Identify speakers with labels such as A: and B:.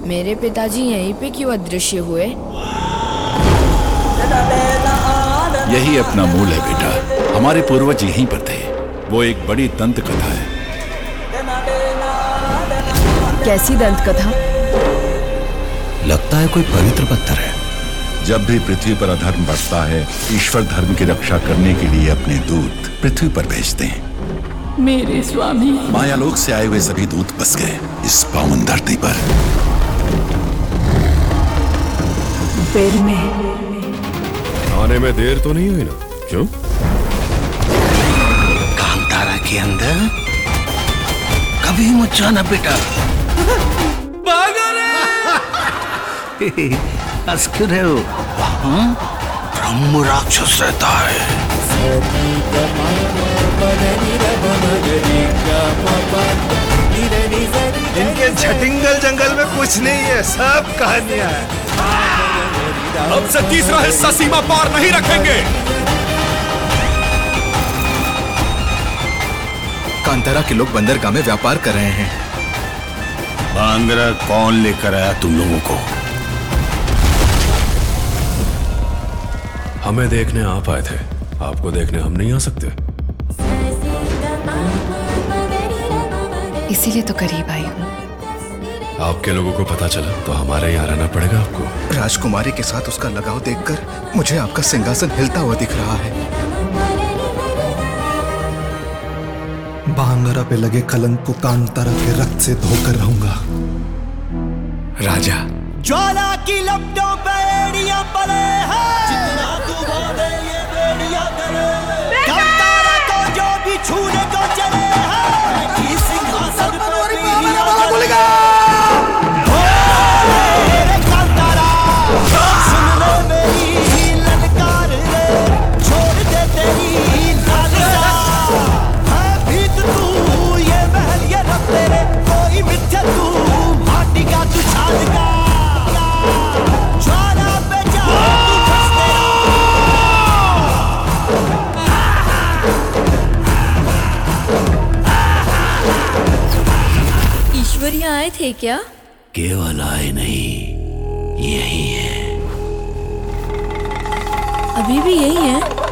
A: मेरे पिताजी यहीं पे क्यों अदृश्य हुए?
B: यही अपना मूल है बेटा। हमारे पूर्वज यहीं पर थे। वो एक बड़ी दंत कथा है।
A: कैसी दंत कथा?
C: लगता है कोई पवित्र पत्थर है।
B: जब भी पृथ्वी पर अधर्म बढ़ता है, ईश्वर धर्म की रक्षा करने के लिए अपने दूत पृथ्वी पर भेजते हैं।
A: मेरे स्वामी
B: मायालोक से आए हुए सभी दूत बस गए इस पावन धरती पर।
A: फिर में
D: आने में देर तो नहीं हुई ना? क्यों?
C: कांतारा के अंदर कभी मत जाना बेटा। हंस क्यों रहे हो? वहाँ ब्रह्म राक्षस रहता है।
E: इनके झटिंगल जंगल में कुछ नहीं है, सब कहानियां हैं।
D: अब से तीसरा हिस्सा सीमा पार नहीं रखेंगे।
E: कांतारा के लोग बंदरगाह में व्यापार कर रहे हैं।
C: बांगरा कौन लेकर आया तुम लोगों को?
D: हमें देखने आप आए थे, आपको देखने हम नहीं आ सकते।
A: इसीलिए तो करीब आई हूँ।
D: आपके लोगों को पता चला तो हमारे यहाँ रहना पड़ेगा आपको।
E: राजकुमारी के साथ उसका लगाव देखकर मुझे आपका सिंहासन हिलता हुआ दिख रहा है।
F: बांगरा पे लगे कलंक को कांतारा के रक्त से धोकर रहूंगा।
D: राजा
G: ज्वाला की लपटों पे एड़ियां पड़े हैं। जितना तू बोले ये बेड़ियां करे। कांतारा को जो भी छूने को चले हैं। इस सिंहासन पर बोलेगा। ओए कांतारा, सुन ले मेरी ललकार रे। छोड़ दे तेरी लालसा। है भीत तू ये महल ये रब तेरे। कोई मिथ्या तू माटी का तू छाल का।
A: ईश्वरिया आए थे क्या?
C: केवल आए नहीं, यही है।
A: अभी भी यही है?